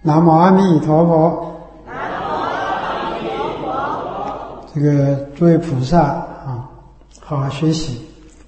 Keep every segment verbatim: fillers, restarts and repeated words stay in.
南无阿弥陀佛。 南无阿弥陀佛。 这个诸位菩萨啊，好好学习。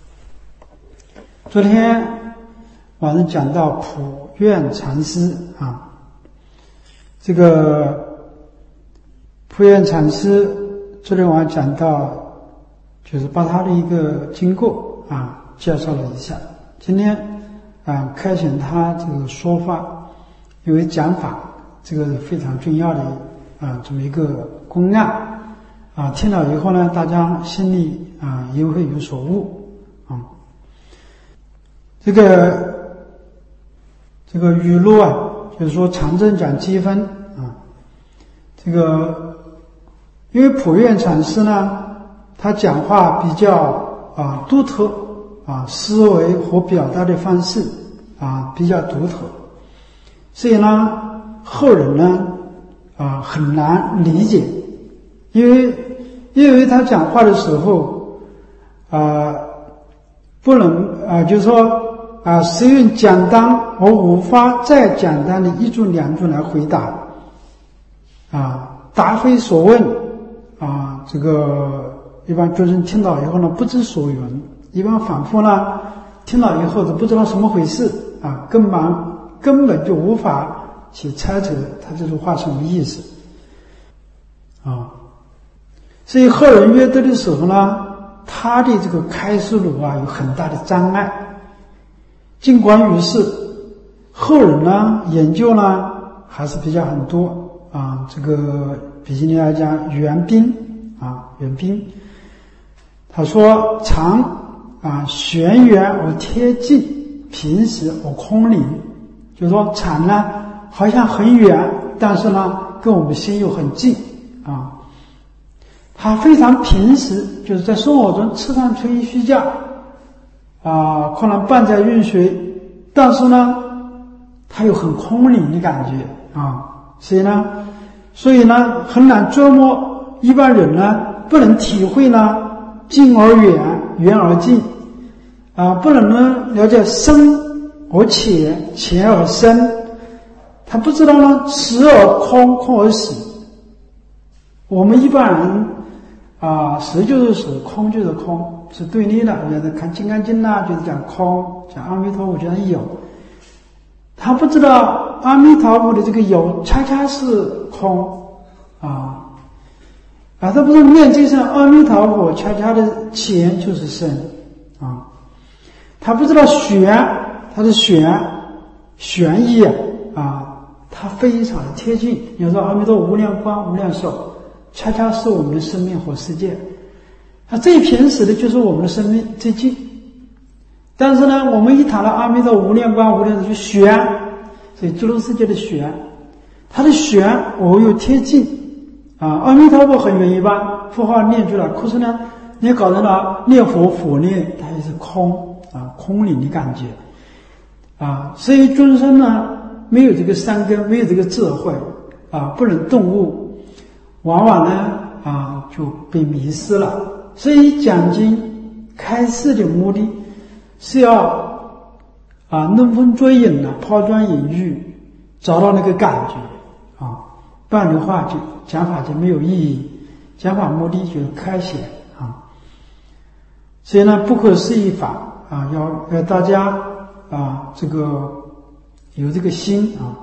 昨天晚上讲到普愿禅师啊，这个普愿禅师昨天晚上讲到，就是把他的一个经过啊介绍了一下。今天啊开显他这个说法，因为讲法这个非常重要的啊这么一个公案啊，听了以后呢，大家心里啊也会有所悟啊。这个这个语录啊，就是说常正讲积分啊，这个因为普愿禅师呢，他讲话比较啊独特啊，思维和表达的方式啊比较独特，所以呢后人呢啊很难理解，因为因为他讲话的时候啊不能啊就是说啊使用简单而无法再简单的一句两句来回答啊，答非所问啊，这个一般众生听到以后呢不知所云，一般反复呢听了以后都不知道什么回事啊，根本根本就无法去猜测他这句话什么意思啊。所以后人阅读的时候呢，他的这个开示路啊有很大的障碍。尽管于是后人呢研究呢还是比较很多啊，这个比今天来讲袁彬啊袁彬他说常啊玄远而贴近，平实而空灵，就是说禅呢好像很远，但是呢跟我们心又很近啊。他非常平实，就是在生活中吃饭吹嘘觉啊，可能半载运水，但是呢他有很空灵的感觉啊，所以呢所以呢很难琢磨，一般人呢不能体会呢近而远，远而近啊，不能呢了解深而浅，浅而深，他不知道呢实而空，空而实。我们一般人啊，实就是实，空就是空，是对立的。比如看《金刚经》呐，就是讲空；讲阿弥陀佛讲有。他不知道阿弥陀佛的这个有恰恰是空啊。啊，他不是念这声阿弥陀佛，恰恰的浅就是深啊。他不知道玄，他是玄玄义啊，啊，他非常的贴近。有时候阿弥陀无量光、无量寿，恰恰是我们的生命和世界。他最平时的就是我们的生命最近。但是呢，我们一谈到阿弥陀无量光、无量寿，就玄，所以诸如世界的玄，他的玄我又贴近。啊，阿弥陀佛很远一般，佛号念出来，可是呢，你搞成了念佛佛念，它也是空啊，空灵的感觉啊。所以众生呢，没有这个三根，没有这个智慧啊，不能顿悟，往往呢啊就被迷失了。所以讲经开示的目的是要啊弄风捉影啊，抛砖引玉，找到那个感觉啊，不然的话就讲法就没有意义，讲法目的就是开显啊。所以呢，不可思议法啊，要要大家啊，这个有这个心啊。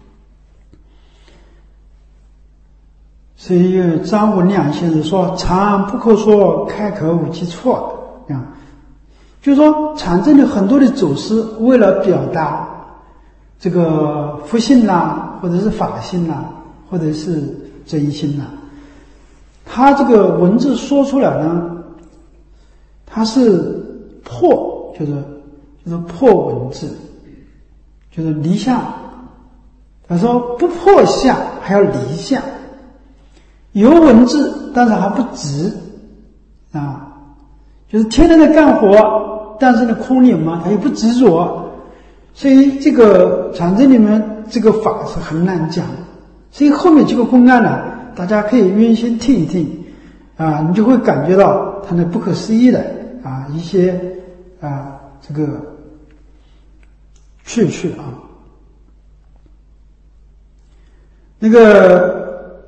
所以张文亮先生说：“禅不可说开口无其错啊。”就是说，禅宗的很多的祖师为了表达这个佛性啦，或者是法性啦，或者是真心呐，他这个文字说出来呢，他是破，就是就是破文字，就是离相。他说不破相还要离相，有文字但是还不直啊，就是天天在干活，但是呢空灵嘛，他又不执着，所以这个禅宗里面这个法是很难讲。所以后面这个公案呢，大家可以用心听一听啊，你就会感觉到它那不可思议的啊一些啊这个趣趣啊。 那个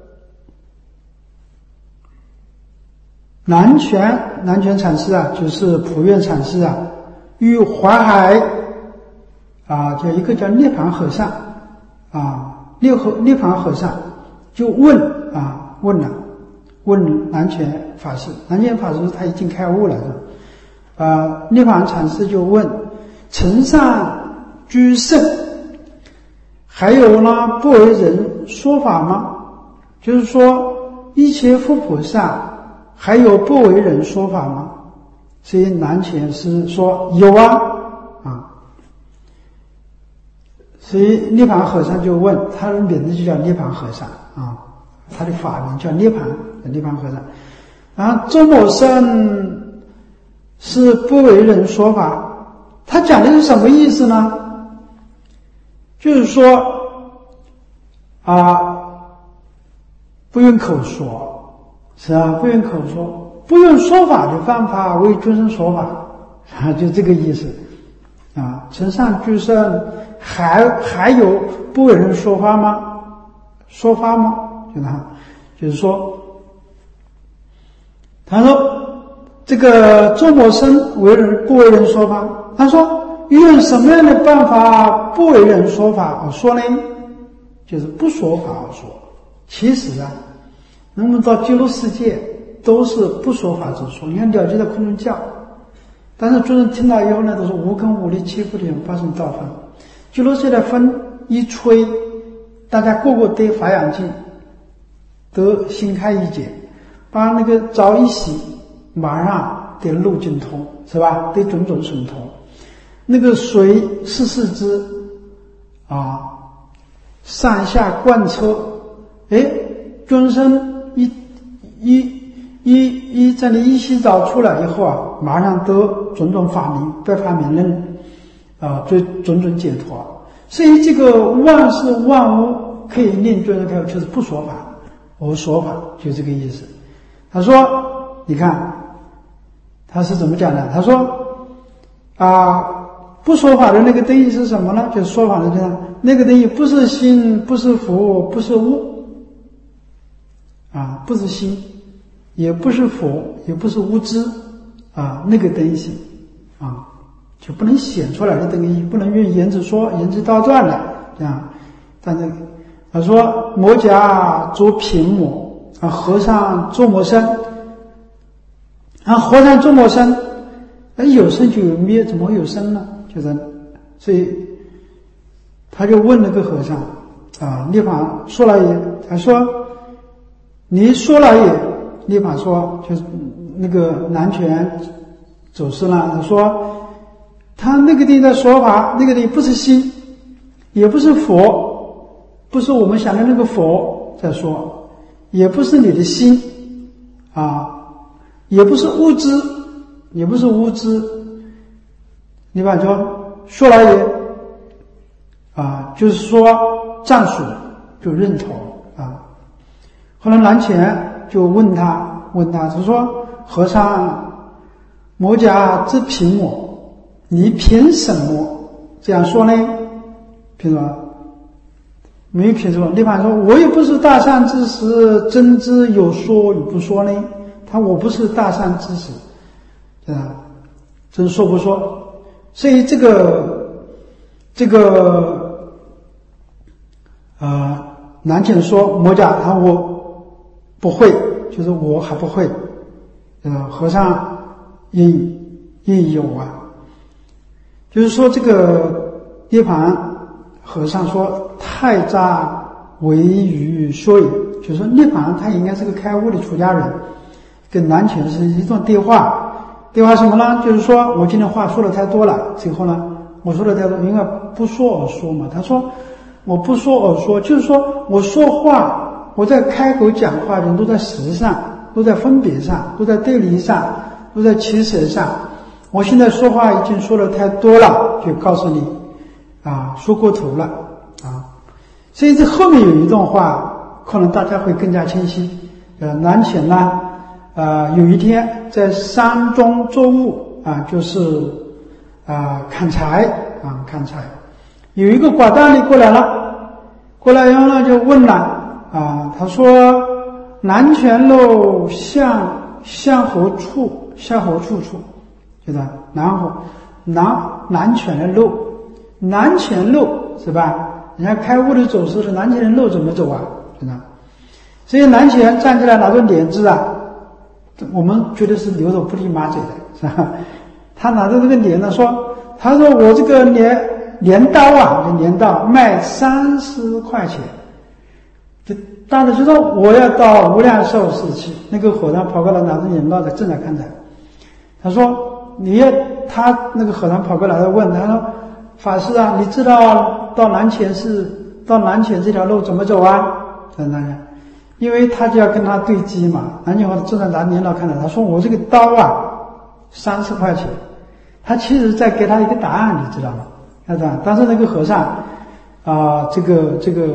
南泉南泉禅师啊，就是普愿禅师啊，与淮海啊，叫一个叫涅槃和尚啊，涅和涅槃和尚就问啊问了问南泉法师，南泉法师他已经开悟了是吧？啊，涅槃禅师就问：承上居圣，还有呢不为人说法吗？就是说一切佛菩萨还有不为人说法吗？所以南泉师说有啊啊，所以涅槃和尚就问，他的名字就叫涅槃和尚啊，他的法名叫涅槃涅槃和尚。然后周某生是不为人说法，他讲的是什么意思呢？就是说啊，不用口说，是吧？不用口说，不用说法的方法为众生说法啊，就这个意思啊。承上居圣，还还有不为人说法吗？说法吗？就他就是说，他说这个周某生为人不为人说法，他说用什么样的办法不为人说法而说呢？就是不说法而说。其实啊，我们到极乐世界都是不说法之说。你看了解到空中教，但是众人听到以后呢，都是无根无力欺负的人发生道分。极乐世界的风一吹，大家个个得法眼净，得心开意解，把那个澡一洗，马上得路径通，是吧？得种种神通。那个水四四支啊，上下贯彻，哎，众生一一一一在你一洗澡出来以后啊，马上得种种法明，百法明论啊，对种种解脱。所以这个万事万物可以令众生开悟，就是不说法，我说法，就这个意思。他说，你看他是怎么讲的？他说啊，不说法的那个定义是什么呢？就是说法的这样，那个定义不是心，不是佛，不是物啊，不是心，也不是佛，也不是无知啊，那个东西啊，就不能显出来的东西，不能用言辞说，言辞倒转的这样。但是他说摩甲做平摩啊，和尚做魔身啊，和尚做魔身，那有生就有灭，怎么会有生呢？就是，所以他就问那个和尚啊，涅槃说了也，他说你说了也，涅槃说就是那个南泉祖师呢，他说他那个地的说法，那个地不是心，也不是佛，不是我们想的那个佛在说，也不是你的心啊，也不是物质，也不是无知。你把说说来也啊，就是说赞许就认同啊。后来南泉就问他，问他他说和尚，摩甲之凭我，你凭什么这样说呢？凭什么？没有凭什么。涅槃说，我也不是大善知识，真知有说与不说呢。他我不是大善知识，啊，真说不说？所以这个这个呃，南泉说摩甲，他我不会，就是我还不会。呃，和尚应应有啊，就是说这个涅槃和尚说太杂为于说也，就是说涅槃他应该是个开悟的出家人，跟南泉是一段对话。对话什么呢？就是说我今天话说的太多了，最后呢，我说的太多，应该不说而说嘛。他说我不说而说，就是说我说话，我在开口讲话，人都在实上，都在分别上，都在对立上，都在取舍上。我现在说话已经说的太多了，就告诉你啊，说过头了啊。所以这后面有一段话，可能大家会更加清晰。呃，南泉呢，呃，有一天在山中作物啊，就是啊砍柴啊砍柴，有一个寡淡的过来了，过来以后呢就问了啊，他说南泉漏向向何处？向何处处？就是南河南南泉的漏，南泉漏是吧？人家开悟的走势是南泉的漏怎么走啊？是吧？所以南泉站起来拿着莲枝啊，我们觉得是牛头不理马嘴的，是吧？他拿着这个莲呢，说，他说我这个莲镰刀啊，这镰刀卖三十块钱。这大的就说我要到无量寿寺去。那个和尚跑过来拿着镰刀在正在看着。他说你要他那个和尚跑过来问他说法师啊，你知道到南泉寺到南泉这条路怎么走啊？在那个，因为他就要跟他对击嘛。南泉和尚正在拿镰刀看着，他说我这个刀啊三十块钱。他其实在给他一个答案，你知道吗？但是那个和尚啊、呃，这个这个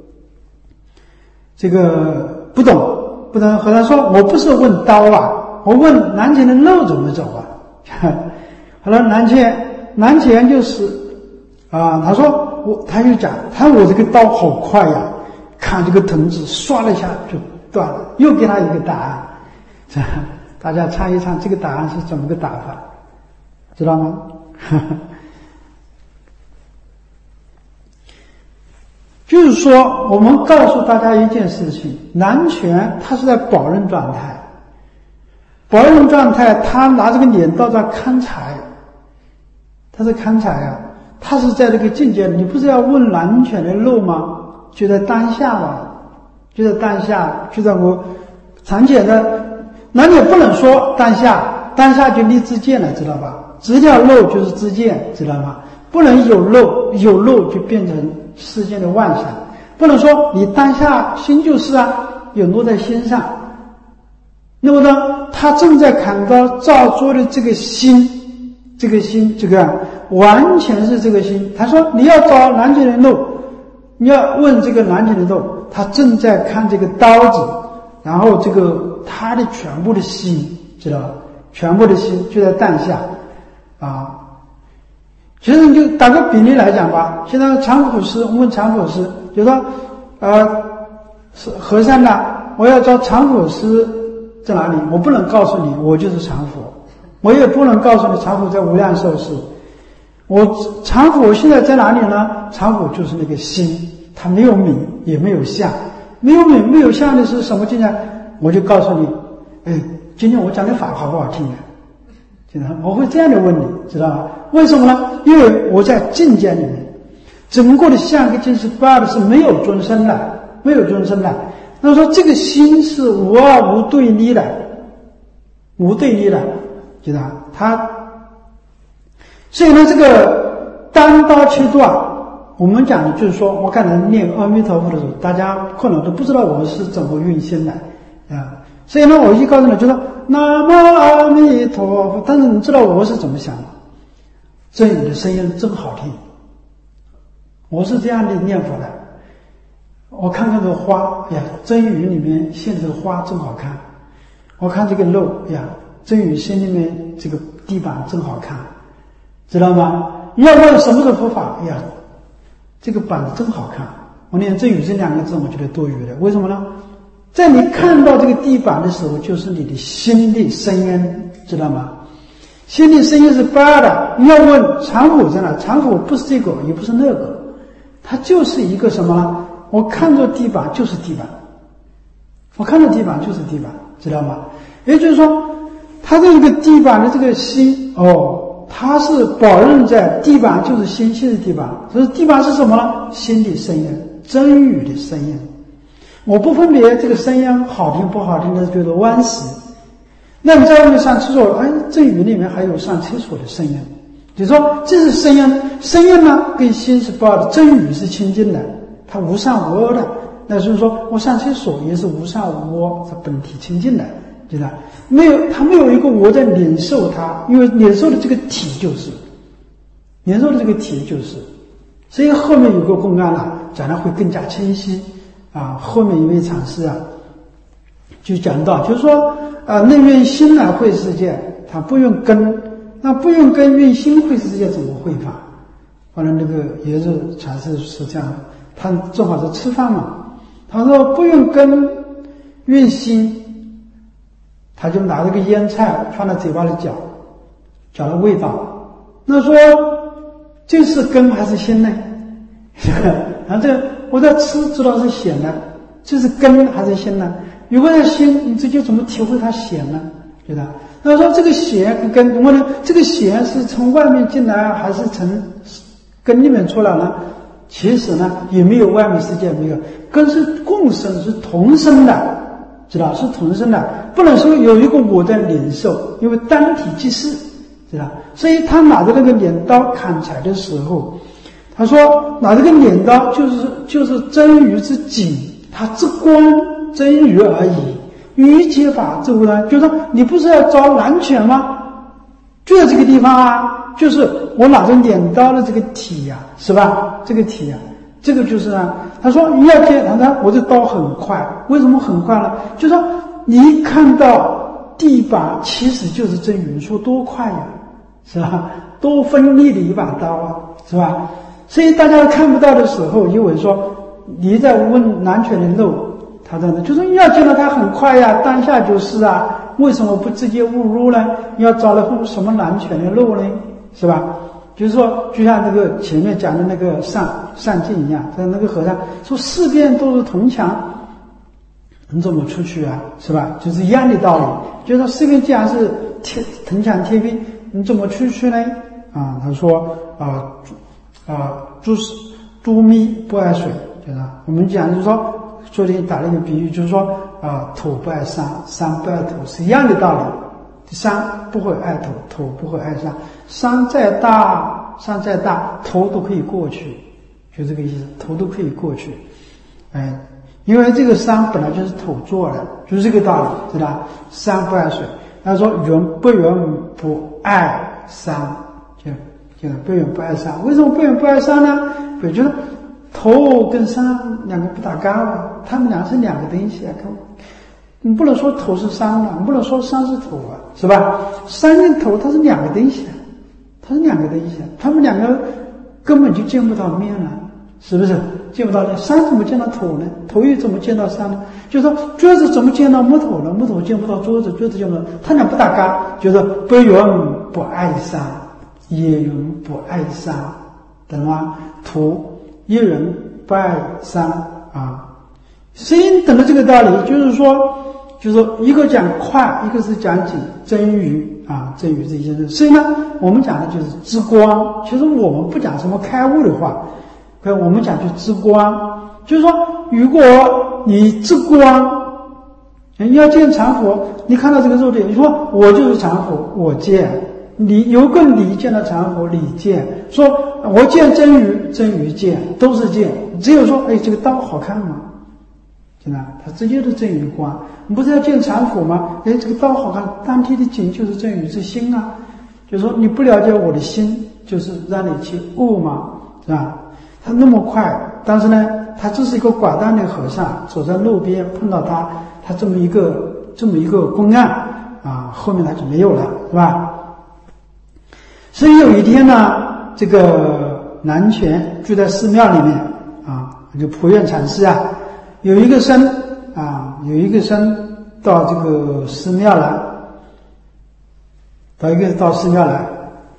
这个不懂，不懂。和尚说：“我不是问刀啊，我问南泉的路怎么走啊？”后来南泉南泉就是啊、呃，他说我，他就讲，他说我这个刀好快呀，砍这个藤子，唰了一下就断了。又给他一个答案，大家猜一猜这个答案是怎么个打法？知道吗？就是说，我们告诉大家一件事情：南泉他是在保任状态，保任状态，他拿这个镰刀在砍柴，他是砍柴啊，他是在这个境界。你不是要问南泉的路吗？就在当下嘛，就在当下，就在我长浅的，那你也不能说当下，当下就立自见了，知道吧？直条漏就是自见，知道吗？不能有漏，有漏就变成世间的妄想。不能说你当下心就是啊，有落在心上。那么呢，他正在砍刀造作的这个心，这个心，这个完全是这个心。他说你要找南泉的漏，你要问这个南泉的漏，他正在看这个刀子，然后这个他的全部的心，知道吧？全部的心就在当下。啊，其实你就打个比例来讲吧，现在长普师，我们长普师就说，呃，和尚呢，我要找长普师在哪里？我不能告诉你，我就是长普，我也不能告诉你长普在无量寿寺。我长普现在在哪里呢？长普就是那个心，它没有名，也没有相，没有名没有相的是什么境界？我就告诉你，哎，今天我讲的法好不好听啊？我会这样的问你，知道吗？为什么呢？因为我在境界里面，整个的相跟境是八的是没有尊生的，没有尊生的。那说这个心是无二无对立的，无对立的，知道吗？它，所以呢，这个单刀切断，我们讲的就是说，我刚才念阿弥陀佛的时候，大家可能都不知道我是怎么运心的啊。所以呢，我一告诉你，就说南无阿弥陀佛。但是你知道我是怎么想的？真语的声音真好听，我是这样的念佛的。我看看这个花，哎呀，真语里面现这个花真好看。我看这个肉，哎呀，真语心里面这个地板真好看，知道吗？你要问什么是佛法？哎呀，这个板子真好看。我念真语这两个字，我觉得多余的。为什么呢？在你看到这个地板的时候，就是你的心的声音，知道吗？心的声音是八的。你要问常否在哪？常否不是这个，也不是那个，它就是一个什么呢？我看着地板就是地板，我看着地板就是地板，知道吗？也就是说，它的这个地板的这个心，哦，它是保任在地板就是心性的地板。所以地板是什么呢？心的声音，真语的声音。我不分别这个声音好听不好听的，觉得欢喜。那你在外面上厕所，哎，真语里面还有上厕所的声音，就是说这是声音，声音呢跟心是报的，真语是清净的，它无上无恶的。那就是说我上厕所也是无上无恶，是本体清净的，对吧？没有，它没有一个我在领受它，因为领受的这个体就是领受的这个体就是，所以后面有个公案了，讲的会更加清晰。啊，后面一位禅师啊，就讲到，就是说，啊，内用心来会世界，他不用根，那不用根用心会世界怎么会法？后来那个也是禅师是这样，他正好是吃饭嘛， 他说不用根，用心，他就拿这个腌菜放在嘴巴里嚼，嚼了味道。那说这是根还是心呢？然后这个我在吃知道是咸的，这是根还是心呢？如果是心，你直接怎么体会它咸呢？对吧？他说这个咸跟根，我呢这个咸是从外面进来还是从根里面出来呢？其实呢也没有外面世界没有，根是共生，是同生的，知道是同生的，不能说有一个我在领受，因为单体即是，知道。所以他拿着那个镰刀砍柴的时候，他说拿这个镰刀就是就是真鱼之景，他之光真鱼而已。于切法之无呢，就是说你不是要招蓝犬吗？就在这个地方啊，就是我拿着镰刀的这个体呀、啊，是吧？这个体呀、啊，这个就是啊。他说你要见他，我这刀很快，为什么很快呢？就是说你一看到地板，其实就是真鱼，说多快呀，是吧？多锋利的一把刀啊，是吧？所以大家看不到的时候，以为说你在问蓝犬的肉。他在那就说你要见到他很快呀，当下就是啊，为什么不直接误入呢？要找了什么蓝犬的肉呢？是吧？就是说，就像这个前面讲的那个上上镜一样，在那个和尚说四边都是铜墙，你怎么出去啊？是吧？就是一样的道理。就是说四边既然是贴铜墙贴壁，你怎么出去呢？啊，他说啊啊，猪猪咪不爱水，就是我们讲就是说。昨天打了一个比喻，就是说啊，土不爱山，山不爱土，是一样的道理。山不会爱土，土不会爱山。山再大，山再大，土都可以过去，就这个意思，土都可以过去。哎，因为这个山本来就是土做的，就是这个道理，知道？山不爱水，他说云不云不爱山，就就不云不爱山。为什么不云不爱山呢？我觉得。头跟山两个不搭嘎啊，他们俩是两个东西啊，你不能说头是山啊，你不能说山是头啊，是吧？山跟头它是两个东西啊，它是两个东西啊，他们两个根本就见不到面了，是不是？见不到面，山怎么见到头呢？头又怎么见到山呢？就是说桌子怎么见到木头呢？木头见不到桌子，桌子见不到，它俩不搭嘎，就是不云不爱山，也云不爱山，懂吗？土。一人不爱山啊，所以等的这个道理，就是说，就是说一个讲快，一个是讲紧，真鱼啊，真鱼这些事。所以呢，我们讲的就是知光。其实我们不讲什么开悟的话，我们讲就知光，就是说，如果你知光，你要见常佛，你看到这个肉体，你说我就是常佛，我见。你有个你见到常佛，你见，说我见真鱼，真鱼见，都是见。只有说，哎，这个刀好看吗？真的，他直接是真鱼光。你不是要见常佛吗？哎，这个刀好看，当天的景就是真鱼之心啊。就是说你不了解我的心，就是让你去悟嘛，是吧？他那么快，但是呢，他只是一个寡淡的和尚，走在路边碰到他，他这么一个这么一个公案啊，后面他就没有了，是吧？所以有一天呢，这个南泉住在寺庙里面啊，就普愿禅师啊，有一个僧啊，有一个僧到这个寺庙来，到一个到寺庙来，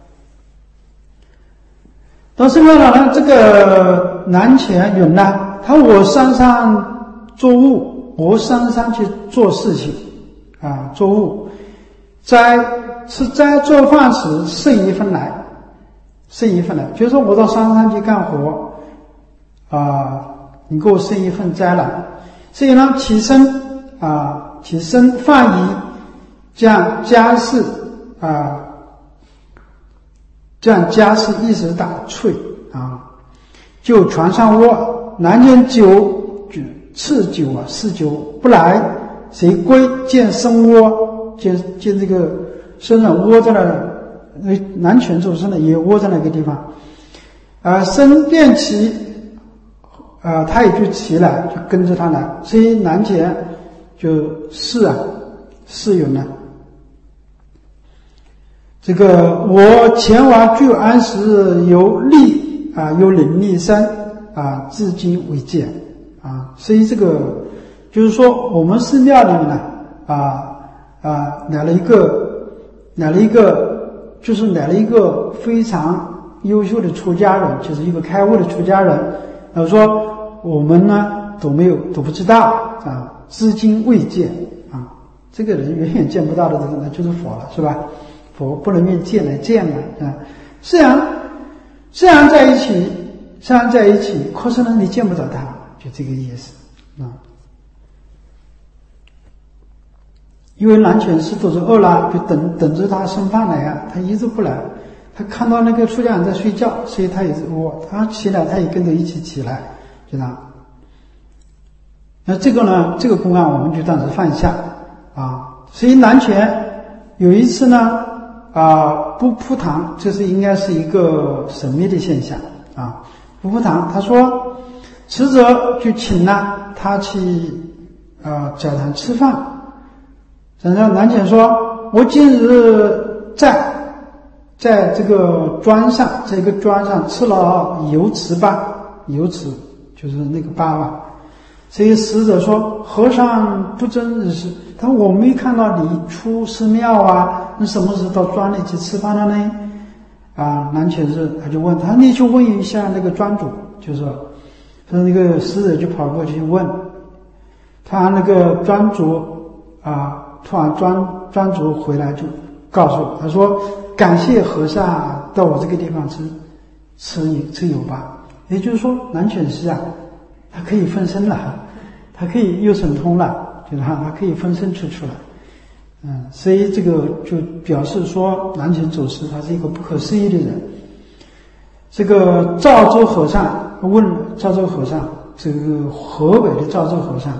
到寺庙来呢，这个南泉云呢，他说我山上做物，我山上去做事情啊，做物，在吃斋做饭时剩一份来，剩一份来，就是说我到山上去干活啊，你给我剩一份斋来。所以呢，起身啊，起身放衣，将家事啊，将家事一时打碎啊，就床上卧，南间酒赐酒啊，赐酒不来，谁归见生窝，见见这个身上窝在那，呃，南泉主身呢也窝在那个地方，啊，身便起，啊，他也就起来，就跟着他来，所以南泉就是啊，是有呢。这个我前往居安时，由力啊，由灵力生啊，至今未见啊。所以这个就是说，我们寺庙里面呢，啊啊，来了一个，来了一个，就是来了一个非常优秀的出家人，就是一个开悟的出家人。他说我们呢都没有都不知道啊，至今未见啊。这个人远远见不到的这个呢，就是佛了，是吧？佛不能面见来见嘛啊。虽然虽然在一起，虽然在一起，可是呢你见不到他，就这个意思啊。因为南拳师肚子饿了，就等等着他送饭来啊，他一直不来。他看到那个出家人在睡觉，所以他也是我他起来，他也跟着一起起来，就这样。那这个呢，这个公案我们就暂时放下啊。所以南拳有一次呢，啊不扑堂，这是应该是一个神秘的现象啊。不扑堂，他说持者就请了他去啊教堂吃饭。然后南拳说：“我今日在。”在这个砖上，在一个砖上吃了油糍粑，油糍就是那个粑粑。所以使者说：“和尚不争日事。”他说：“我没看到你出寺庙啊，你什么时候到庄里去吃饭了呢？”啊，南拳师他就问他：“你去问一下那个庄主。”就说，说那个使者就跑过去问，他那个庄主啊，突然庄庄主回来就告诉我，他说。感谢和尚到我这个地方吃吃吃油粑，也就是说南拳师啊，他可以分身了，他可以又神通了，就是他他可以分身出去了，嗯，所以这个就表示说南拳祖师他是一个不可思议的人。这个赵州和尚问赵州和尚，这个河北的赵州和尚，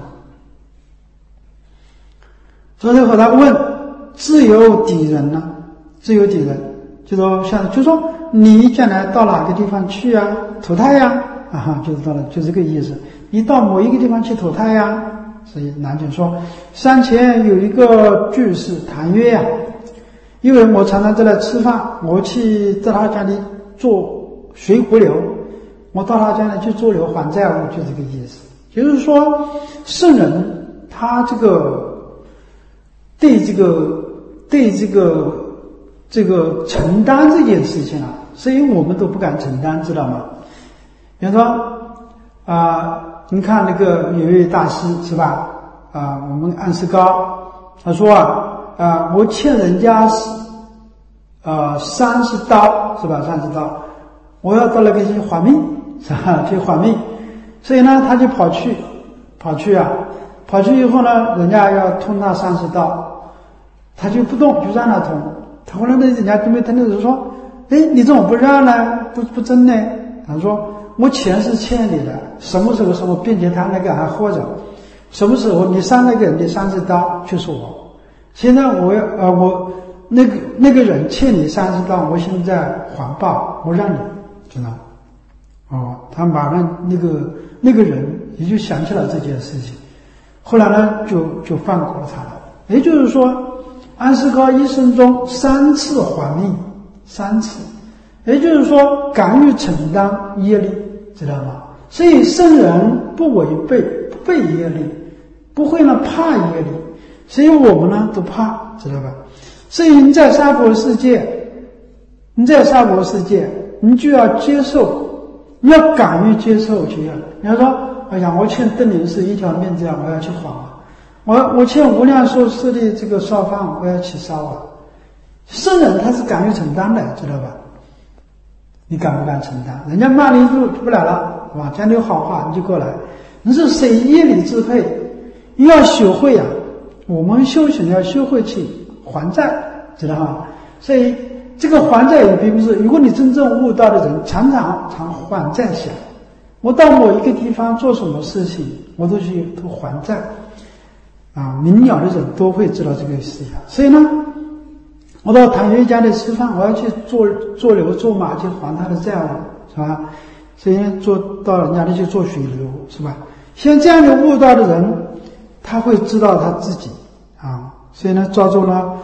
赵州和尚问自由敌人呢？自由敌人，就说像就说你将来到哪个地方去啊？投胎呀，啊，就是到了，就这个意思。你到某一个地方去投胎呀。所以南拳说，山前有一个居士谈曰呀，因为我常常在那吃饭，我去在他家里做水湖流，我到他家里去做流还债务，就这个意思。就是说，圣人他这个对这个对这个。这个承担这件事情啊，所以我们都不敢承担，知道吗？比方说啊、呃，你看那个有一位大师是吧？啊、呃，我们安世高，他说啊啊、呃，我欠人家是呃三十刀是吧？三十刀，我要到那个去还命是吧？去还命，所以呢，他就跑去跑去啊，跑去以后呢，人家要捅他三十刀，他就不动，就让他捅。他后来呢，人家准备疼的时候说：“哎，你怎么不让呢？不不争呢？”他说：“我钱是欠你的，什么时候是我并且他那个还活着，什么时候你伤那个人的三十刀就是我。现在我要呃我那个那个人欠你三十刀，我现在还报，我让你知道。”哦，他马上那个那个人也就想起了这件事情，后来呢就就放过了他了。也就是说。安世高一生中三次还命，三次，也就是说敢于承担业力，知道吗？所以圣人不违背，不背业力，不会呢怕业力，所以我们呢都怕，知道吧？所以你在娑婆世界，你在娑婆世界，你就要接受，你要敢于接受去要。你要说，哎呀，我欠邓女士一条命，这样我要去还啊。我我欠无量寿司的这个烧饭，我要去烧啊！圣人他是敢于承担的，知道吧？你敢不敢承担？人家骂你就不来了，是吧？讲你好话你就过来，你是谁业力支配？你要学会啊！我们修行要学会去还债，知道吗？所以这个还债也并不是，如果你真正悟道的人，常常常还债想，我到某一个地方做什么事情，我都去都还债。啊，明了的人都会知道这个事情。所以呢，我到谭岳家里吃饭，我要去做做牛做马去还他的债务，是吧？所以呢，做到人家里去做水流，是吧？像这样的悟道的人，他会知道他自己啊。所以呢，赵州呢，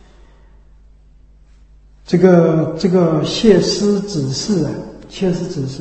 这个这个谢师指示啊，谢师指示，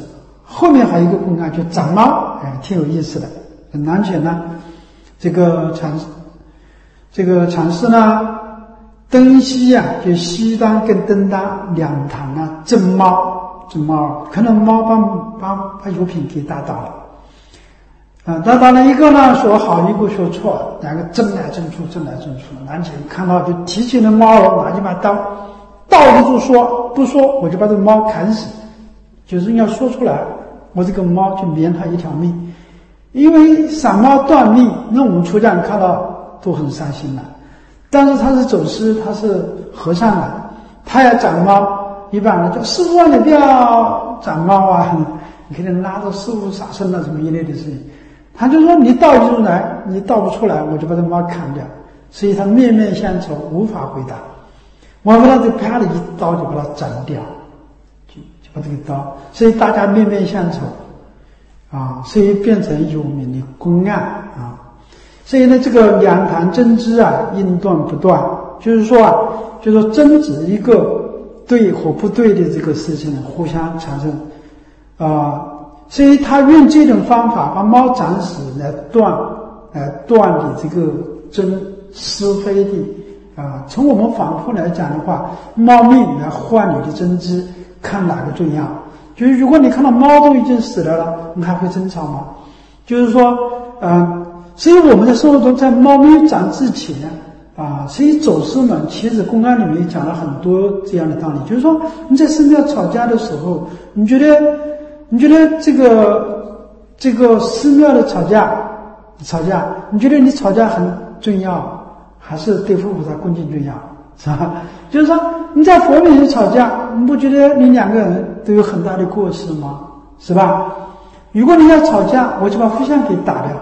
后面还有一个公案就斩猫，哎，挺有意思的。南拳呢，这个禅这个禅师呢，登西啊，就西端跟登丹两堂啊，镇猫，镇猫，可能猫把把把油瓶给打倒了。啊，打倒了一个呢说好，一个说错，两个争来争去，争来争去。南拳看到就提起了猫儿，拿起把刀，倒着就说，不说我就把这个猫砍死，就是要说出来，我这个猫就免它一条命。因为散猫断命，那我们出家人看到都很伤心了。但是他是走师，他是和尚啊，他要斩猫，一般人就师父啊，你不要斩猫啊，你可能拉着师父杀生了什么一类的事情。他就说你倒出来，你倒不出来，我就把这猫砍掉。所以他面面相觑，无法回答。我把他就啪的一刀就把它斩掉，就就把这个刀，所以大家面面相觑。啊，所以变成有名的公案啊。所以呢，这个两堂争执啊，因断不断，就是说啊，就是说争执一个对或不对的这个事情呢，互相产生啊。所以他用这种方法把猫斩死来断，来断的这个争是非的啊。从我们反复来讲的话，猫命来换你的真知，看哪个重要。就是如果你看到猫都已经死了了，你还会争吵吗？就是说，呃，所以我们在生活中，在猫没长之前啊，所以走师们其实公案里面讲了很多这样的道理。就是说，你在寺庙吵架的时候，你觉得，你觉得这个这个寺庙的吵架，吵架，你觉得你吵架很重要，还是对佛菩萨恭敬重要？是吧？就是说你在佛面前吵架，你不觉得你两个人都有很大的过失吗？是吧？如果你要吵架，我就把互相给打掉，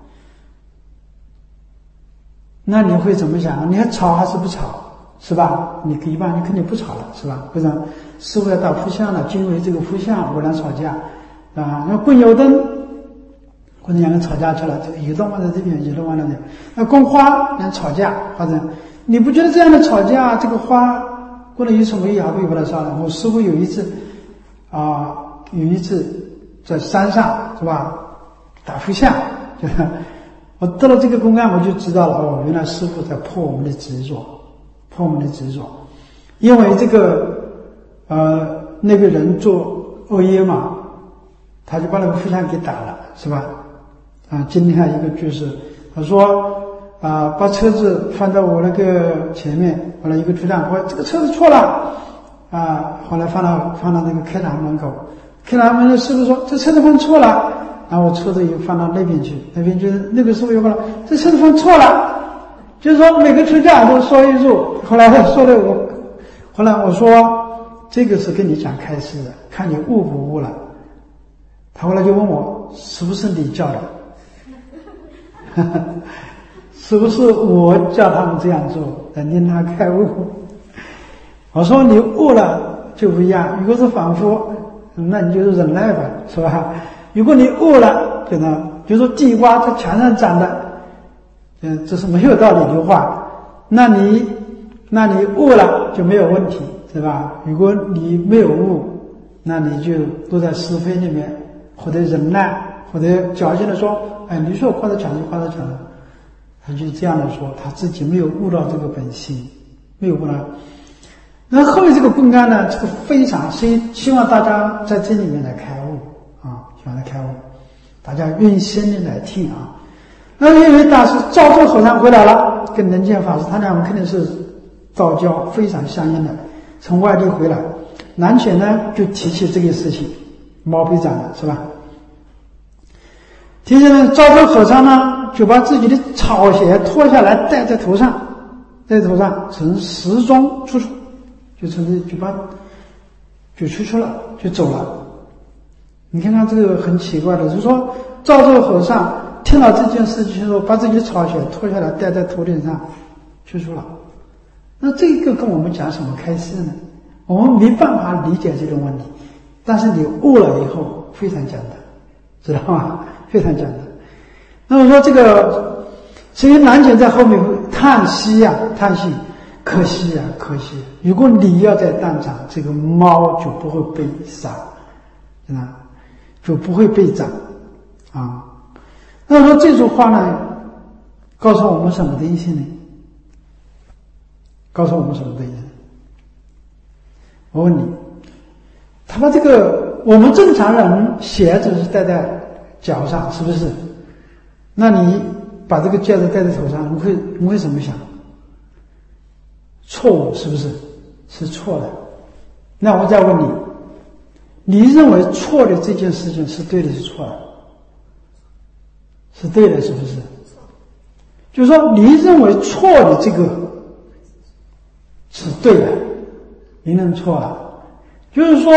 那你会怎么想？你还吵还是不吵？是吧？你一般你肯定不吵了，是吧？不然师父要打互相了，因为这个互相我俩吵架啊。那供油灯，或者两个吵架去了，这个有的往在这边，有的往那边。那供花两吵架，或者你不觉得这样的吵架，这个花过了有什么牙被把它烧了？我师父有一次啊，有一次在山上是吧，打佛像，就是我得了这个公案，我就知道了哦，原来师父在破我们的执着，破我们的执着。因为这个呃那个人做恶业嘛，他就把那个佛像给打了，是吧？啊，今天一个句式，他说。啊，把车子放到我那个前面，后来一个处长说这个车子错了，啊，后来放到放到那个开堂门口，开堂门的师傅说这车子放错了，然后我车子又放到那边去，那边就是那个师傅又说了这车子放错了，就是说每个处长都说一句，后来我说的我，后来我说这个是跟你讲开示的，看你悟不悟了。他后来就问我是不是你叫的？是不是我叫他们这样做来令他开悟？我说你悟了就不一样，如果是反复，那你就是忍耐吧，是吧？如果你悟了，就呢，就说地瓜在墙上长的，嗯，这是没有道理的话，那你那你悟了就没有问题，是吧？如果你没有悟，那你就都在是非里面，或者忍耐，或者侥幸的说，哎，你说我夸他强就夸他强了。他就这样的说，他自己没有悟到这个本性，没有悟到。那后面这个公案呢，这个非常，所以希望大家在这里面来开悟啊，希望来开悟，大家用心的来听啊。那因为大师赵州和尚回来了，跟能见法师他俩肯定是道教非常相应的，从外地回来，南拳呢就提起这个事情，猫被斩了，是吧？提起呢，赵州和尚呢。就把自己的草鞋脱下来戴在头上，戴在头上从时装出处，就从这就把就出去了，就走了。你看看这个很奇怪的，就是说赵州和尚听到这件事情说，把自己的草鞋脱下来戴在头顶上，去除了。那这个跟我们讲什么开示呢？我们没办法理解这个问题，但是你悟了以后非常简单，知道吗？非常简单。那么说这个，所以南拳在后面会叹息呀、啊，叹息，可惜呀、啊，可惜。如果你要在当场，这个猫就不会被杀，是吧？ 就不会被长啊。那么说这句话呢，告诉我们什么的意思呢？告诉我们什么的意思？我问你，他把这个我们正常人鞋子是戴在脚上，是不是？那你把这个戒指戴在头上，你会你会怎么想？错误，是不是？是错的。那我再问你，你认为错的这件事情是对的是错的？是对的，是不是？就是说你认为错的这个是对的，你认错了。就是说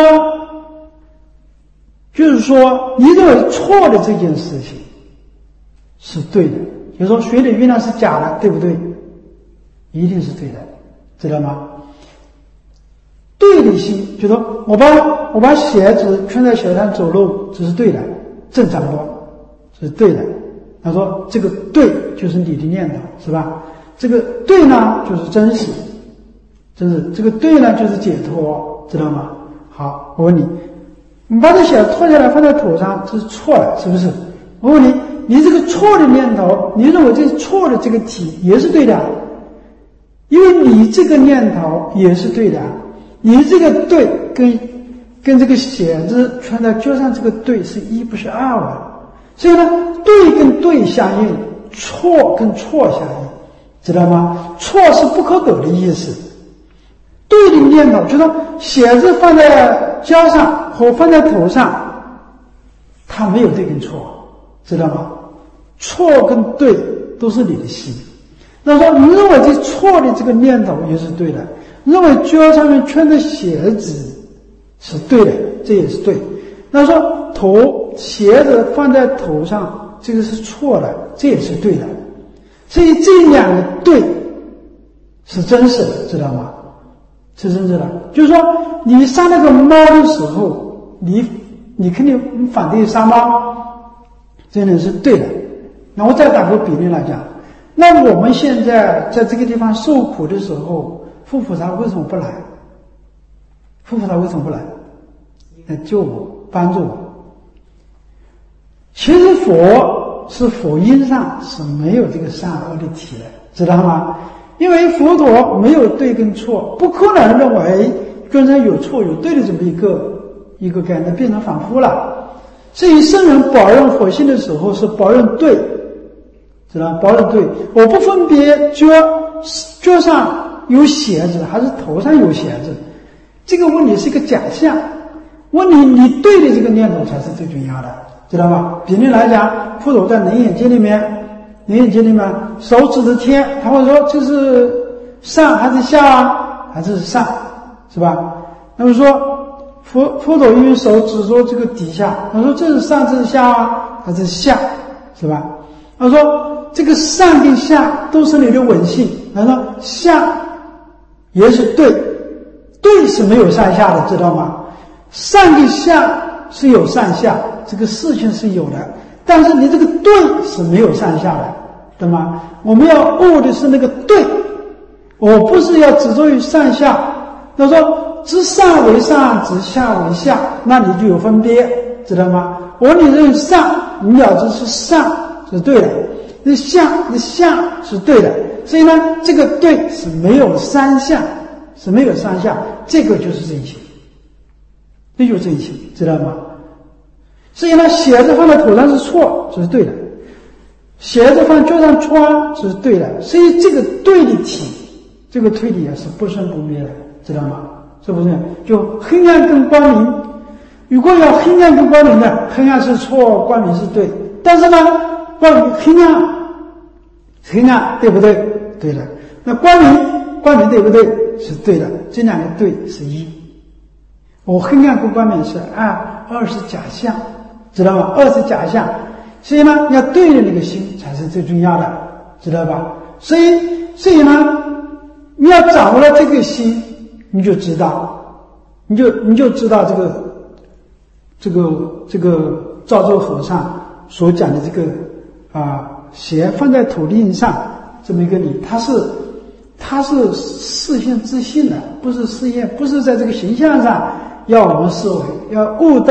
就是说你认为错的这件事情是对的，就是说水里月亮是假的，对不对？一定是对的，知道吗？对的心，就是说我把我把鞋子穿在鞋上走路，这是对的，正常的，这是对的。他说这个对就是你的念头，是吧？这个对呢就是真实，真是这个对呢就是解脱，知道吗？好，我问你，你把这鞋脱下来放在头上，这是错的，是不是？我问你，你这个错的念头，你认为这是错的这个体也是对的，因为你这个念头也是对的，你这个对跟跟这个鞋子穿在脚上这个对是一不是二了。所以呢，对跟对相应，错跟错相应，知道吗？错是不可得的意思。对的念头，就是说鞋子放在脚上和放在头上，它没有对跟错，知道吗？错跟对都是你的心。那说你认为这错的这个念头也是对的，认为脚上面穿的鞋子是对的，这也是对。那说头鞋子放在头上，这个是错的，这也是对的。所以这两个对是真实的，知道吗？是真实的。就是说你杀那个猫的时候，你你肯定反对杀猫，这点是对的。那我再打个比例来讲，那我们现在在这个地方受苦的时候，佛菩萨为什么不来？佛菩萨为什么不来？来救我，帮助我。其实佛是佛因上是没有这个善恶的体的，知道吗？因为佛陀没有对跟错，不可能认为众生有错有对的这么一个一个概念，变成反复了。所以圣人保任佛性的时候是保任对，知道吗？保任对，我不分别脚脚上有鞋子还是头上有鞋子，这个问题是一个假象。问你你对的这个念头才是最重要的，知道吧？比例来讲，佛陀在楞严经里面，楞严经里面手指着天，他会说这是上还是下啊？还是上，是吧？那么说佛佛陀用手指着这个底下，他说这是上这是下啊？还是下，是吧？他说这个上跟下都是你的稳性，他说下也是对，对是没有上下的，知道吗？上跟下是有上下，这个事情是有的，但是你这个对是没有上下的，对吗？我们要悟的是那个对，我不是要执着于上下。他说知上为上，知下为下，那你就有分别，知道吗？我你认为上，你要知是上是对的，那下那下是对的，所以呢，这个对是没有上下，是没有上下，这个就是真心。这就是真心，知道吗？所以呢，鞋子放在头上是错，这是对的；鞋子放脚上穿，这是对的。所以这个对的体，这个推理也是不生不灭的，知道吗？是不是？就黑暗跟光明，如果要黑暗跟光明的，黑暗是错，光明是对。但是呢，光黑暗，黑暗对不对？对的。那光明，光明对不对？是对的。这两个对是一。我黑暗跟光明是二，二是假象，知道吗？二是假象，所以呢，要对的那个心才是最重要的，知道吧？所以，所以呢，你要掌握了这个心，你就知道，你就你就知道这个，这个这个赵州和尚所讲的这个啊，鞋放在土地上这么一个理，它是它是视现自信的，不是视现，不是在这个形象上。要我们思维，要悟到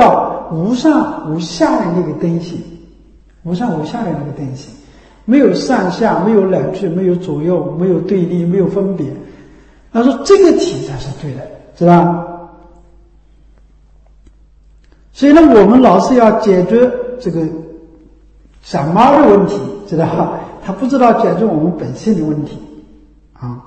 无上无下的那个德行，无上无下的那个德行，没有上下，没有来去，没有左右，没有对立，没有分别。他说这个体才是对的，知道吧？所以呢，我们老是要解决这个长猫的问题，知道吧？他不知道解决我们本性的问题啊。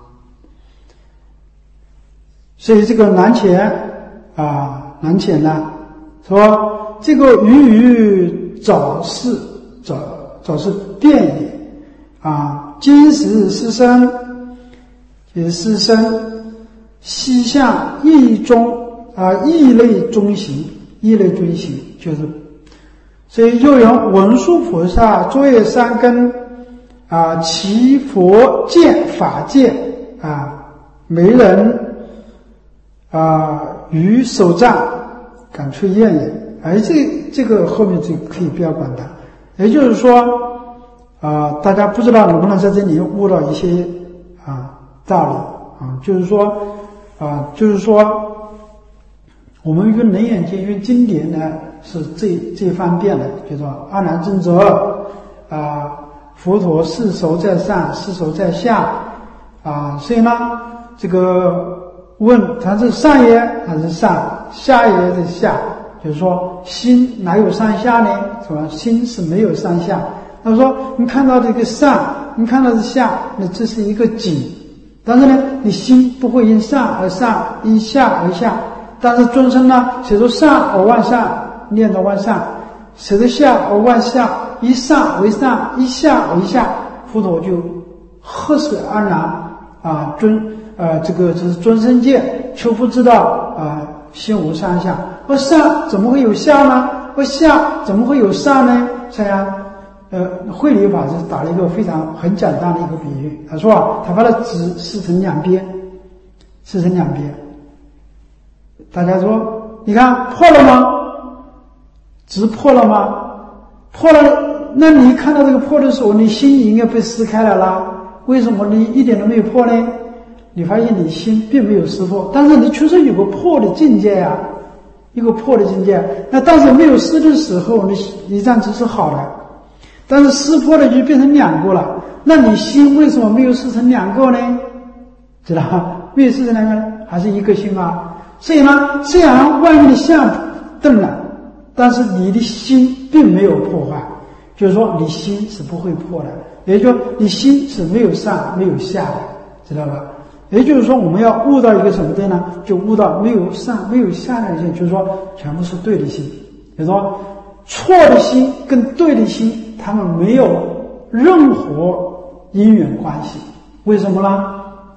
所以这个南潜啊，南潜呢说这个鱼鱼早是早早是变也啊，今时师生就是师生西向异中啊，异类中行，异类中行就是，所以又有文殊菩萨作业三根啊，其佛见法界啊，没人啊，于手杖感触厌也。而这这个后面这个可以不要管它。也就是说，啊，大家不知道能不能在这里悟到一些啊道理啊，就是说啊，就是说，我们用能眼经用经典呢是最最方便的，就说阿难尊者啊，佛陀四手在上，四手在下啊，所以呢，这个。问它是上也还是上，下也还是下，就是说心哪有上下呢？是吧？心是没有上下。他说你看到这个上，你看到是下，那这是一个景，但是呢，你心不会因上而上，因下而下。但是尊生呢，写作上而万上，念到万上；写作下而万下，一上为上，一下为下。佛陀就呵斥阿难啊，尊。呃，这个这是尊生界，求不知道啊，心无上下。而上怎么会有下呢？而下怎么会有上呢？这样，呃，慧理法师打了一个非常很简单的一个比喻。他说啊，他把它纸撕成两边，撕成两边。大家说，你看破了吗？纸破了吗？破了，那你看到这个破的时候，你心应该被撕开来了。为什么你一点都没有破呢？你发现你心并没有撕破，但是你确实有个破的境界呀、啊，一个破的境界。那当时没有撕的时候，你你这样子是好的，但是撕破了就变成两个了。那你心为什么没有撕成两个呢？知道吗？没有撕成两个，还是一个心啊。所以呢，虽然外面的相动了，但是你的心并没有破坏，就是说你心是不会破的，也就是说你心是没有上没有下的，知道吧？也就是说，我们要悟到一个什么的呢？就悟到没有上没有下的心，就是说全部是对的心。比如说错的心跟对的心，他们没有任何因缘关系。为什么呢？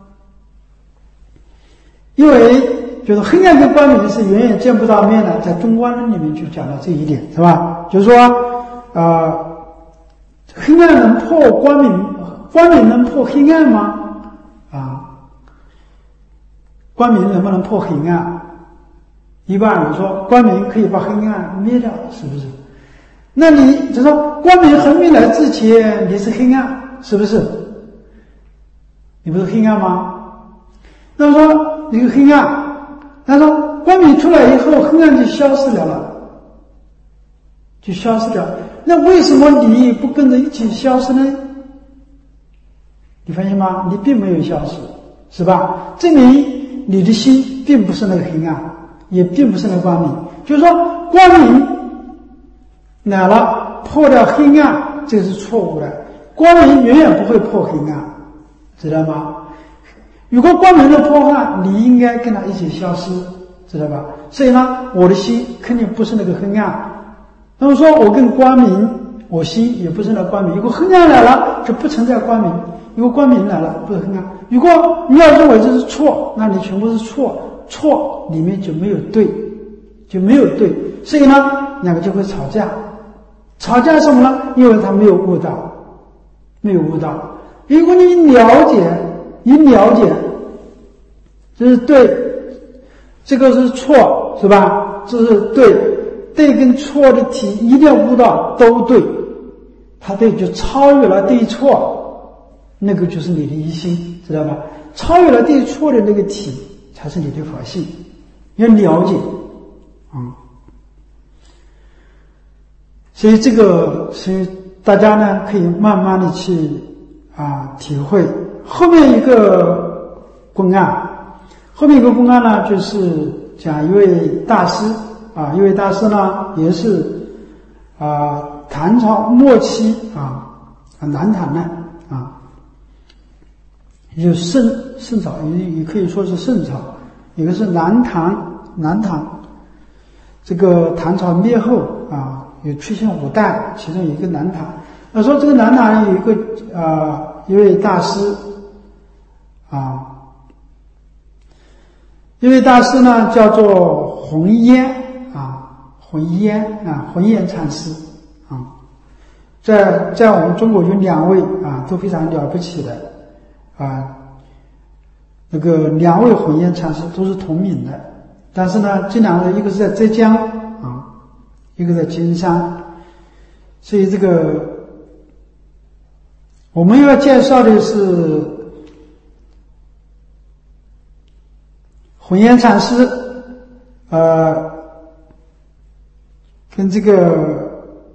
因为就是黑暗跟光明是远远见不到面的，在中观论里面就讲到这一点，是吧？就是说，呃，黑暗能破光明，光明能破黑暗吗？啊？光明能不能破黑暗？一般人说光明可以把黑暗灭掉，是不是？那你就说光明还没来之前你是黑暗，是不是？你不是黑暗吗？那说你是黑暗，他说光明出来以后黑暗就消失了了，就消失掉。那为什么你不跟着一起消失呢？你发现吗？你并没有消失，是吧？证明你的心并不是那个黑暗，也并不是那个光明。就是说光明来了破掉黑暗，这是错误的。光明远远不会破黑暗，知道吗？如果光明的破坏，你应该跟他一起消失，知道吧？所以呢，我的心肯定不是那个黑暗。那么说我跟光明，我心也不是那个光明。如果黑暗来了，就不存在光明；如果光明来了，不是黑暗。如果你要认为这是错，那你全部是错，错里面就没有对，就没有对。所以呢，两个就会吵架。吵架什么呢？因为他没有悟到，没有悟到。如果你了解，你了解，这是对，这个是错，是吧？这是对，对跟错的体一定要悟到都对，它对就超越了对错，那个就是你的一心，知道吧？超越了对错的那个体才是你的法性，要了解啊、嗯。 所以这个，所以大家呢可以慢慢的去啊体会。后面一个公案，后面一个公案呢，就是讲一位大师啊，一位大师呢也是啊唐朝末期啊南唐的啊，也就盛盛朝，也也可以说是盛朝，一个是南唐南唐。这个唐朝灭后啊，有出现五代，其中有一个南唐。那说这个南唐有一个啊、呃、一位大师啊，一位大师呢叫做弘烟啊，弘烟啊，弘烟禅师啊，在在我们中国有两位啊都非常了不起的啊，那个两位弘烟禅师都是同名的。但是呢，这两个一个是在浙江啊，一个在金山，所以这个我们要介绍的是弘烟禅师，呃，跟这个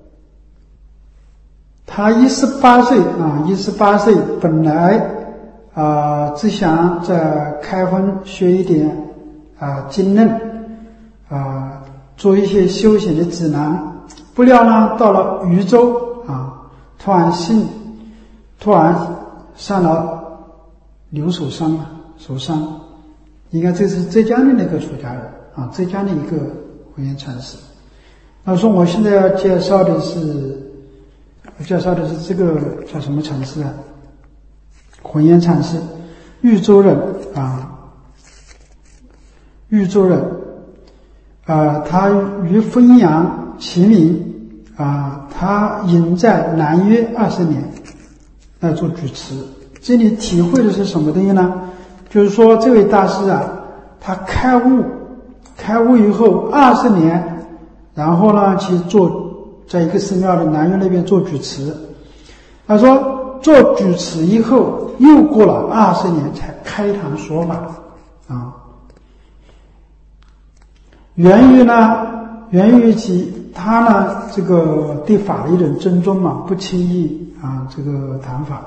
他一十八岁啊，一十八岁本来啊、呃、只想在开封学一点。啊，经论啊，做一些修行的指南，不料呢，到了渝州啊，突然性，突然上了流手伤了，手伤，应该这是浙江的那个出家人啊，浙江的一个弘烟禅师。那说我现在要介绍的是，介绍的是这个叫什么禅师啊？弘烟禅师，豫州人啊。豫州人，啊、呃，他与汾阳齐名，啊、呃，他隐在南约二十年，来做主持。这里体会的是什么东西呢？就是说，这位大师啊，他开悟，开悟以后二十年，然后呢去做，在一个寺庙的南约那边做主持。他说，做主持以后，又过了二十年才开堂说法，啊。源于呢，源于其他呢，这个对法律人尊重嘛，不轻易啊，这个谈法，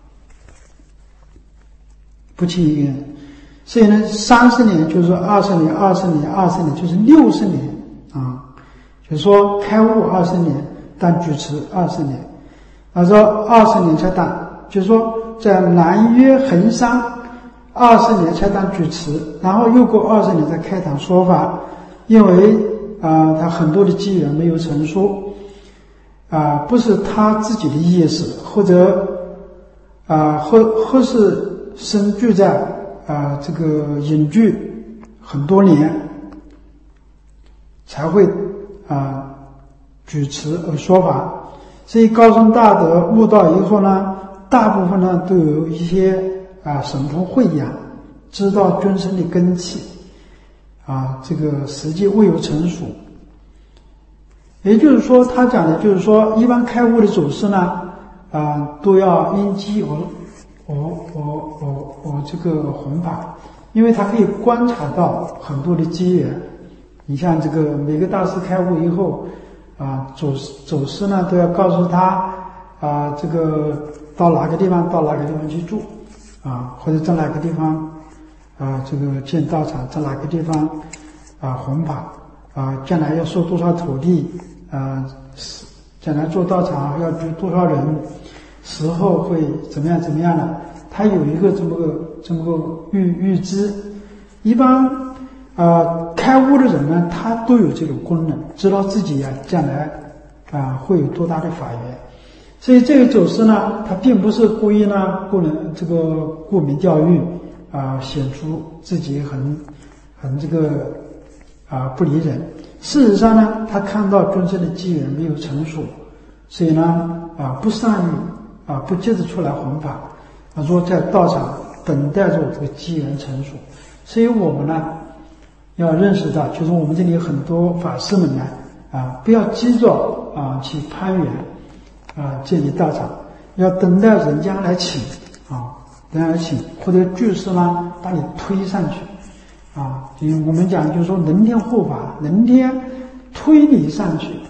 不轻易。所以呢，三十年就是说二十年，二十年，二十年就是六十年啊，就是说开悟二十年，但主持二十年。他说二十年才当，就是说在南约衡山二十年才当主持，然后又过二十年才开堂说法。因为啊、呃，他很多的机缘没有成熟，啊、呃，不是他自己的意识，或者啊、呃，或或是深居在啊、呃、这个隐居很多年，才会啊、呃、举持而说法。所以高僧大德悟道以后呢，大部分呢都有一些啊、呃、神通慧眼，知道君生的根器。啊，这个实际未有成熟，也就是说，他讲的就是说，一般开悟的祖师呢，啊，都要因机而而而而而这个弘法，因为他可以观察到很多的机缘。你像这个每个大师开悟以后，啊，祖祖师呢都要告诉他，啊，这个到哪个地方到哪个地方去住，啊，或者在哪个地方。啊，这个建道场在哪个地方啊弘法啊，将来要收多少土地啊，将来做道场要住多少人，时候会怎么样怎么样的，他有一个这么个这么个预预知。一般啊开悟的人呢，他都有这种功能，知道自己啊将来啊会有多大的法缘。所以这位祖师呢，他并不是故意呢故能这个沽名钓誉。啊，显出自己很很这个啊不离人。事实上呢，他看到君生的机缘没有成熟，所以呢啊不善于啊不接着出来弘法，啊说在道场等待着这个机缘成熟。所以我们呢要认识到，就是我们这里有很多法师们呢啊不要急着啊去攀缘啊建立道场，要等待人家来请啊。人家请或者居士呢把你推上去啊，因为我们讲就是说能天护法，能天推你上去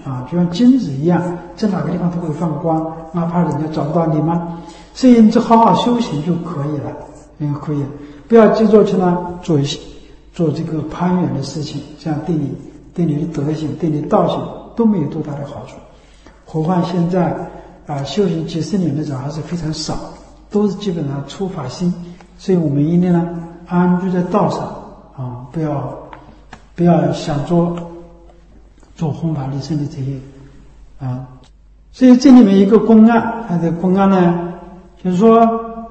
啊，就像金子一样，在哪个地方都会放光，哪怕人家找不到你吗？所以你就好好修行就可以了，嗯，可以，不要去做去呢做做这个攀缘的事情，这样对你对你的德行、对你的道行都没有多大的好处。何况现在啊，修行几十年的人还是非常少，都是基本上出法心，所以我们一定呢安居在道上啊，不要不要想做做弘法利生的这些啊。所以这里面一个公案，它的公案呢，就是说，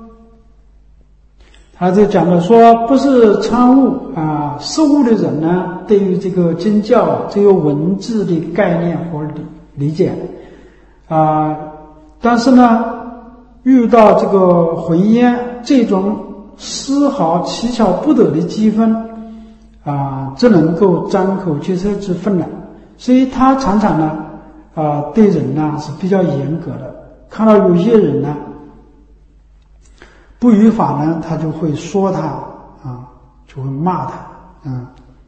他就讲了说，不是参悟啊受悟的人呢，对于这个经教只有文字的概念和理理解啊，但是呢，遇到这个混烟这种丝毫奇巧不得的积分啊，只能够张口结舌之分了。所以他常常呢。啊，对人呢是比较严格的。看到有些人呢不语法呢，他就会说他啊，就会骂他。嗯，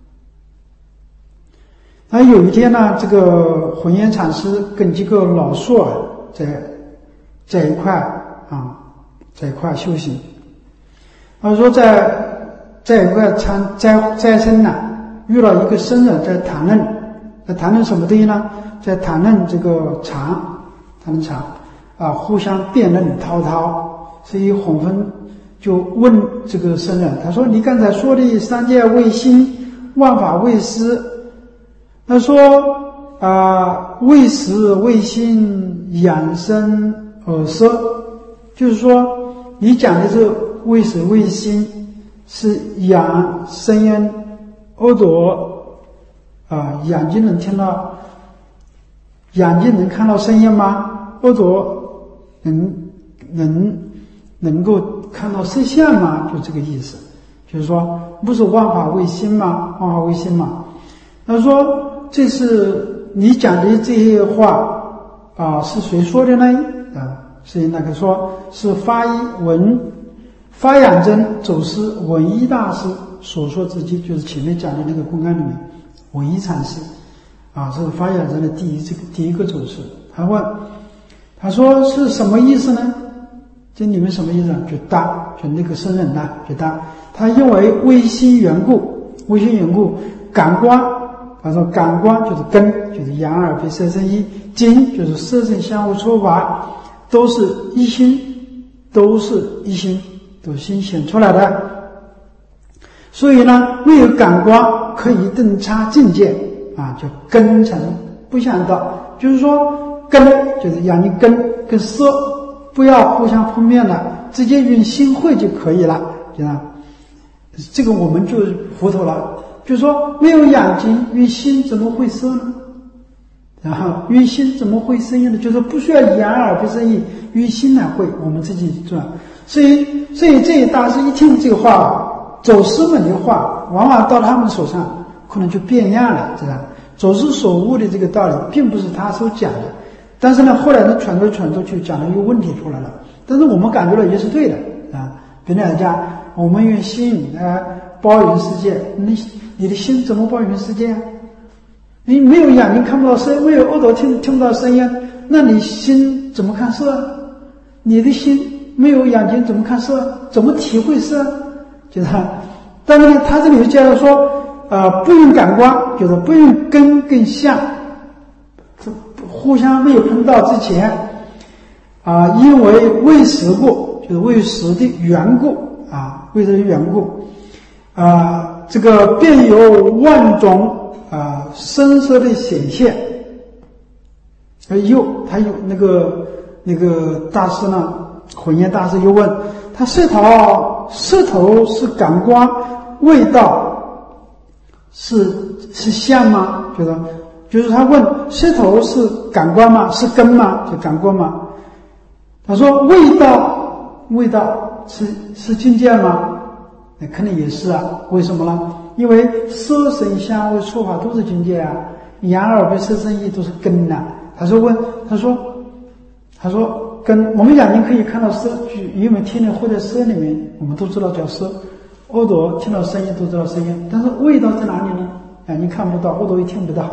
那有一天呢，这个混烟禅师跟几个老宿啊，在在一块啊，在一块修行。他说在在一块参斋斋僧呢，遇到一个僧人在谈论，在谈论什么东西呢？在谈论这个禅，谈论禅啊，互相辩论滔滔。所以弘分就问这个僧人，他说：“你刚才说的三界为心，万法为思。”他说：“啊，为识为心，养生耳色，就是说，你讲的是为识为心，是养声音耳朵啊，眼睛能听到。”眼睛能看到声音吗？耳朵能能能够看到色相吗？就这个意思，就是说不是万法为心吗？万法为心吗？他说这是你讲的这些话啊，是谁说的呢？啊，是那个说是发一文发扬真走师文一大师所说之句，就是前面讲的那个公案里面文一禅师。啊，这是发扬人的第一这个第一个走势。他问，他说是什么意思呢？这里面什么意思啊？就答，就那个僧人呐，就答。他因为微心缘故，微心缘故，感官，他说感官就是根，就是眼耳鼻舌身意，经就是色声香味触法，都是一心，都是一心，都心显出来的。所以呢，没有感官可以顿察境界。啊，叫根尘不相到，就是说根就是眼睛根跟色不要互相碰面了，直接用心会就可以了，对吧？这个我们就糊涂了，就是说没有眼睛用心怎么会色呢？然后用心怎么会声音呢？就是不需要眼耳鼻舌意，用心来会，我们自己做。所以，所以这一大师一听这个话，走师们的话，往往到他们手上。可能就变样了，知道吧？走师所悟的这个道理，并不是他所讲的，但是呢，后来呢，传着传着去讲了一个问题出来了。但是我们感觉到也是对的啊。比如来讲，我们用心来包容世界，你你的心怎么包容世界啊？你没有眼睛看不到声，没有耳朵听听不到声音，那你心怎么看色啊？你的心没有眼睛怎么看色？怎么体会色？就是，但是呢，他这里就介绍说。啊、呃，不用感官，就是不用根跟相，互相没有碰到之前，啊、呃，因为为识故，就是为识的缘故啊，为这个缘故，啊、呃，这个便有万种啊声色的显现。而又他有那个那个大师呢，混烟大师又问他：舌头，舌头是感官，味道。是是相吗？就是就是他问舌头是感官吗？是根吗？就感官吗？他说味道味道是是境界吗？那肯定也是啊。为什么呢？因为色声香味触法都是境界啊，眼耳鼻舌身意都是根呐、啊。他说问他说他说根，我们眼睛可以看到色，因为天灵会在色里面，我们都知道叫色。耳朵听到声音都知道声音，但是味道在哪里呢？眼睛看不到，耳朵也听不到，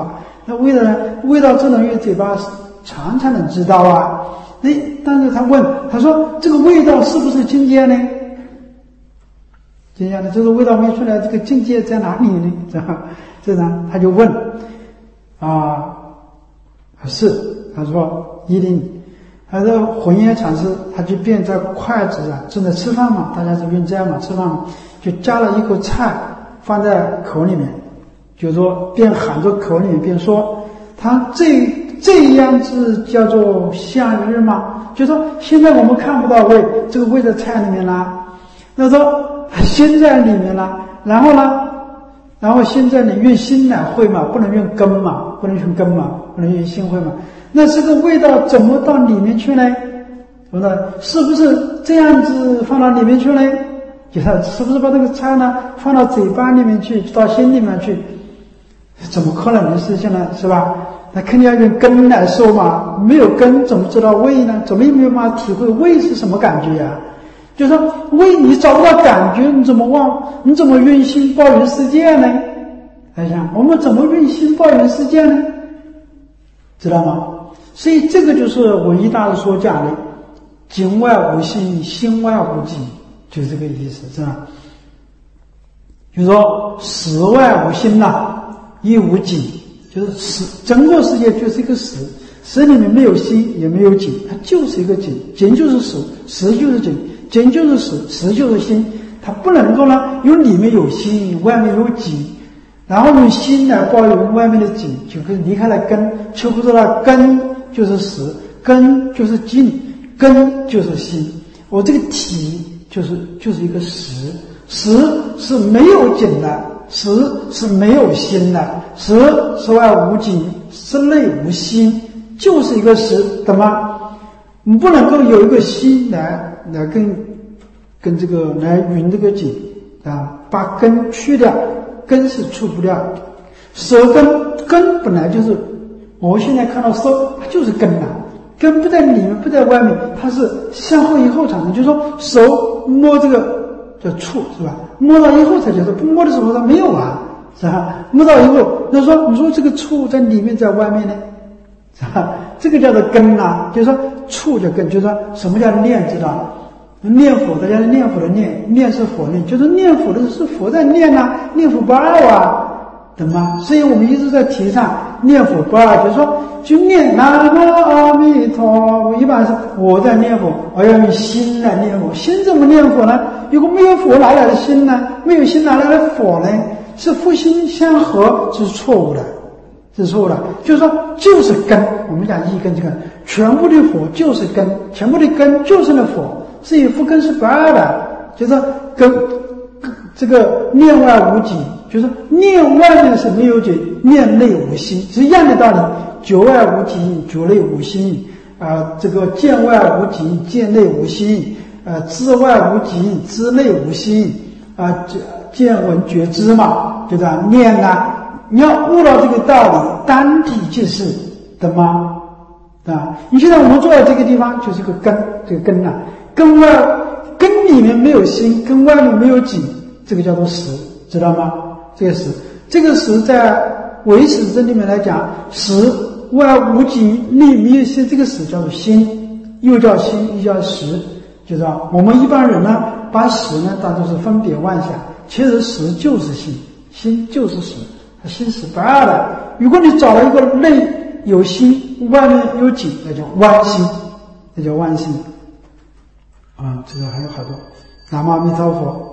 那味道呢？味道只能用嘴巴尝才能知道啊。那但是他问，他说这个味道是不是境界呢？境界呢？这个味道没出来，这个境界在哪里呢？这样，这样他就问啊，是他说一定。他说混元禅师他就便在筷子啊，正在吃饭嘛，大家是用斋嘛，吃饭嘛，就夹了一口菜放在口里面，就说边含着口里面边说，他这这样子叫做向日吗？就说现在我们看不到味，这个味在菜里面啦，那说心在里面啦，然后呢，然后现在你用心来会嘛，不能用根嘛，不能用根嘛，不能用心会嘛。那这个味道怎么到里面去呢？什么呢？是不是这样子放到里面去呢？就是是不是把这个菜呢放到嘴巴里面去，到心里面去？怎么可能的事情呢？是吧？那肯定要用根来说嘛，没有根怎么知道味呢？怎么也没有办法体会味是什么感觉呀？就是说味你找不到感觉，你怎么忘？你怎么用心抱怨世界呢？大家想，我们怎么用心抱怨世界呢？知道吗？所以这个就是文一大师所讲的境外无心，心外无己，就是这个意思，是吧？就是说实外无心呐，亦无己，就是实整个世界就是一个实，实里面没有心也没有景，它就是一个景，景就是实，实就是景，景就是实，实就是心，它不能够呢有里面有心，外面有景，然后用心来抱怨外面的景，就可以离开了根，却不知道根就是实，根就是静，根就是心。我这个体就是就是一个实，实是没有景的，实是没有心的，实是外无景，是内无心，就是一个实，懂吗？你不能够有一个心来来跟跟这个来云这个景啊，把根去掉，根是去不掉的。舌根根本来就是。我现在看到手，它就是根呐、啊，根不在里面，不在外面，它是向后以后产生。就是说，手摸这个叫触，是吧？摸到以后才叫做，不摸的时候它没有啊，是吧？摸到以后，那说你说这个触在里面，在外面呢，是吧？这个叫做根呐、啊，就是说触叫根，就是说什么叫念，知道？念佛，大家念佛的念，念是佛念，就是念佛的是佛在念呐、啊，念佛不二啊。懂吗？所以我们一直在提倡念佛不二，就是说就念南无阿弥陀佛。一般是我在念佛，我要用心来念佛。心怎么念佛呢？如果没有佛哪来的心呢？没有心哪来的佛呢？是佛心相合，是错误的，是错误的。就是说，就是根。我们讲一根这根，全部的佛就是根，全部的根就是那佛。所以佛根是不二的，就是说根这个念外无己。就是念外面是没有觉，念内无心，是一样的道理。觉外无己，觉内无心。啊、呃，这个见外无己，见内无心。呃，知外无己，知内无心。啊、呃，见闻觉知嘛，就这样念呐。你要悟到这个道理，单体即是，懂吗？啊，你现在我们坐在这个地方，就是个根，这个根呐、啊，根外根里面没有心，根外面没有己，这个叫做实，知道吗？这个实，这个实在唯识真里面来讲，实外无己，内没有心，这个实叫做心，又叫心，又叫实，就知道我们一般人呢，把实呢当作是分别妄想，其实实就是心，心就是实，心实不二的。如果你找了一个内有心，外面有己，那叫妄心，那叫妄心啊，这个还有好多。南无阿弥陀佛。